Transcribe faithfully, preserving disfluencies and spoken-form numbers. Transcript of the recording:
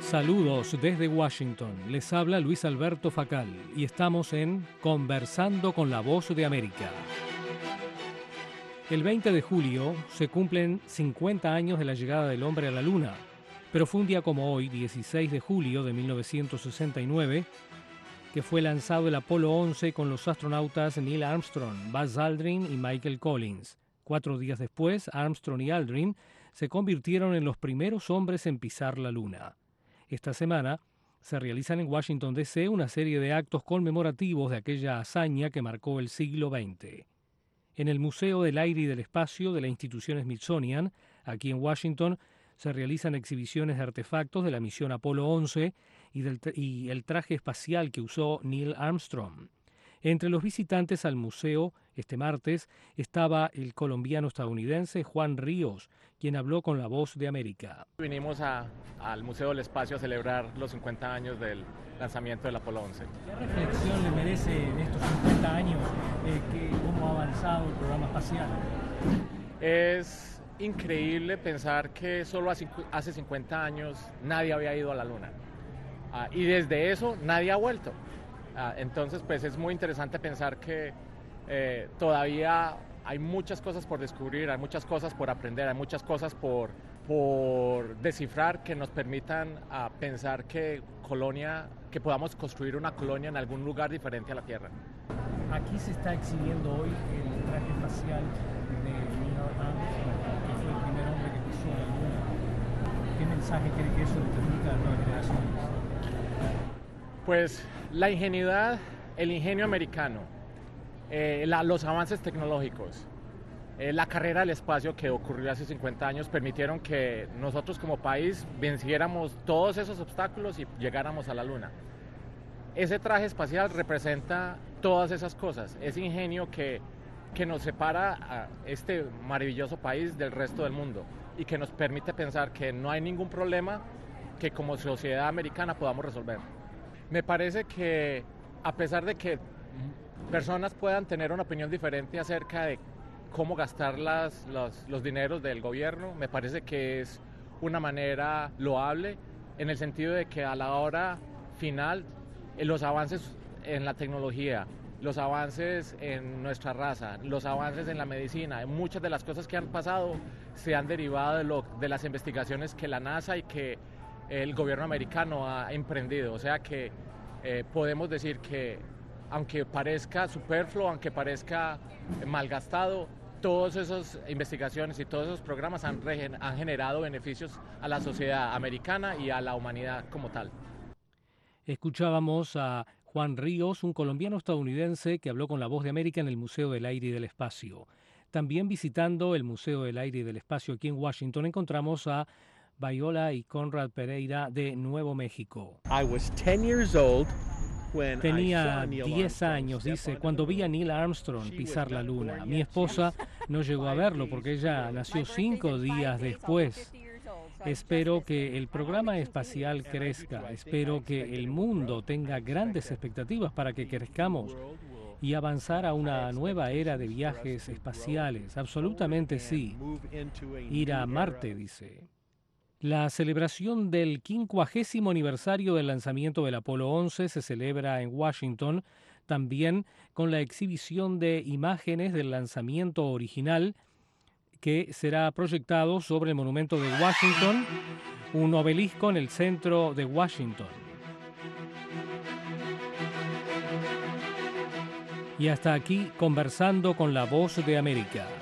Saludos desde Washington. Les habla Luis Alberto Facal y estamos en Conversando con la Voz de América. El veinte de julio se cumplen cincuenta años de la llegada del hombre a la Luna, pero fue un día como hoy, dieciséis de julio de mil novecientos sesenta y nueve, que fue lanzado el Apolo once con los astronautas Neil Armstrong, Buzz Aldrin y Michael Collins. Cuatro días después, Armstrong y Aldrin se convirtieron en los primeros hombres en pisar la Luna. Esta semana se realizan en Washington, D C una serie de actos conmemorativos de aquella hazaña que marcó el siglo veinte. En el Museo del Aire y del Espacio de la institución Smithsonian, aquí en Washington, se realizan exhibiciones de artefactos de la misión Apolo once y, del tra- y el traje espacial que usó Neil Armstrong. Entre los visitantes al museo este martes estaba el colombiano-estadounidense Juan Ríos, quien habló con La Voz de América. Vinimos a, al Museo del Espacio a celebrar los cincuenta años del lanzamiento del Apolo once. ¿Qué reflexión le merece en estos cincuenta años eh, que, cómo ha avanzado el programa espacial? Es increíble pensar que solo hace cincuenta años nadie había ido a la Luna. Ah, y desde eso nadie ha vuelto. Ah, entonces, pues es muy interesante pensar que eh, todavía hay muchas cosas por descubrir, hay muchas cosas por aprender, hay muchas cosas por, por descifrar que nos permitan uh, pensar que colonia, que podamos construir una colonia en algún lugar diferente a la Tierra. Aquí se está exhibiendo hoy el traje espacial de Neil Armstrong, que fue el primer hombre que pisó la Luna. ¿Qué mensaje cree que eso le transmite a las nuevas generaciones? Pues la ingenuidad, el ingenio americano, eh, la, los avances tecnológicos, eh, la carrera al espacio que ocurrió hace cincuenta años permitieron que nosotros como país venciéramos todos esos obstáculos y llegáramos a la Luna. Ese traje espacial representa todas esas cosas, ese ingenio que, que nos separa a este maravilloso país del resto del mundo y que nos permite pensar que no hay ningún problema que como sociedad americana podamos resolver. Me parece que a pesar de que personas puedan tener una opinión diferente acerca de cómo gastar las, los, los dineros del gobierno, me parece que es una manera loable en el sentido de que a la hora final los avances en la tecnología, los avances en nuestra raza, los avances en la medicina, muchas de las cosas que han pasado se han derivado de, lo, de las investigaciones que la NASA y que el gobierno americano ha emprendido. O sea que eh, podemos decir que aunque parezca superfluo, aunque parezca malgastado, todas esas investigaciones y todos esos programas han, han generado beneficios a la sociedad americana y a la humanidad como tal. Escuchábamos a Juan Ríos, un colombiano estadounidense que habló con La Voz de América en el Museo del Aire y del Espacio. También visitando el Museo del Aire y del Espacio aquí en Washington encontramos a Viola y Conrad Pereira de Nuevo México. Tenía diez años, dice, cuando vi a Neil Armstrong pisar la Luna. Mi esposa no llegó a verlo porque ella nació cinco días después. Espero que el programa espacial crezca, espero que el mundo tenga grandes expectativas para que crezcamos y avanzar a una nueva era de viajes espaciales. Absolutamente sí. Ir a Marte, dice. La celebración del quincuagésimo aniversario del lanzamiento del Apolo once se celebra en Washington, también con la exhibición de imágenes del lanzamiento original que será proyectado sobre el monumento de Washington, un obelisco en el centro de Washington. Y hasta aquí, Conversando con la Voz de América.